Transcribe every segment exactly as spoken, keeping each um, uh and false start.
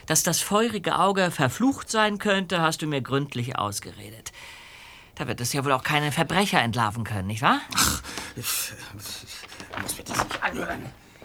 Dass das feurige Auge verflucht sein könnte, hast du mir gründlich ausgeredet. Da wird es ja wohl auch keine Verbrecher entlarven können, nicht wahr? Ach, muss mir das nicht anhören.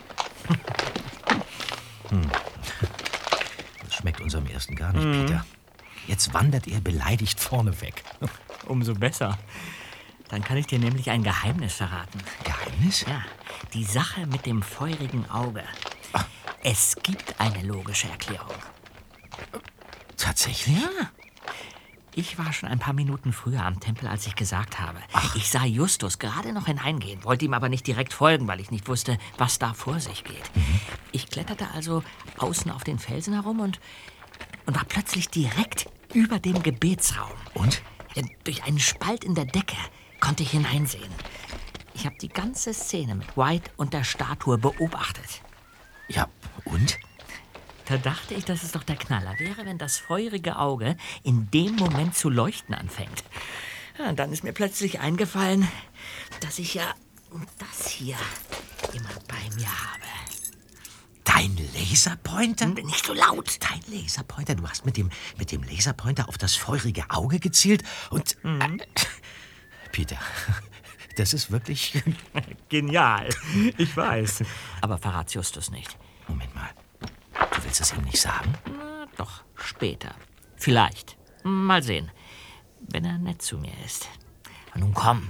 Hm. Das schmeckt unserem Ersten gar nicht, Mhm. Peter. Jetzt wandert er beleidigt vorne weg. Umso besser. Dann kann ich dir nämlich ein Geheimnis verraten. Geheimnis? Ja, die Sache mit dem feurigen Auge. Ach. Es gibt eine logische Erklärung. Tatsächlich? Ja. Ich war schon ein paar Minuten früher am Tempel, als ich gesagt habe. Ach. Ich sah Justus gerade noch hineingehen, wollte ihm aber nicht direkt folgen, weil ich nicht wusste, was da vor sich geht. Mhm. Ich kletterte also außen auf den Felsen herum und, und war plötzlich direkt über dem Gebetsraum. Und? Ja, durch einen Spalt in der Decke konnte ich hineinsehen. Ich habe die ganze Szene mit White und der Statue beobachtet. Ja, und? Da dachte ich, dass es doch der Knaller wäre, wenn das feurige Auge in dem Moment zu leuchten anfängt. Ja, und dann ist mir plötzlich eingefallen, dass ich ja das hier immer bei mir habe. Dein Laserpointer? Nicht so laut. Dein Laserpointer? Du hast mit dem, mit dem Laserpointer auf das feurige Auge gezielt und... Mhm. Äh, Peter, das ist wirklich... Genial. Ich weiß. Aber verrat's Justus nicht. Moment mal. Du willst es ihm nicht sagen? Na, doch, später. Vielleicht. Mal sehen. Wenn er nett zu mir ist. Nun komm.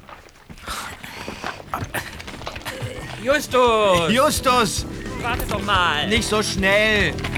Justus! Justus! Warte doch mal. Nicht so schnell!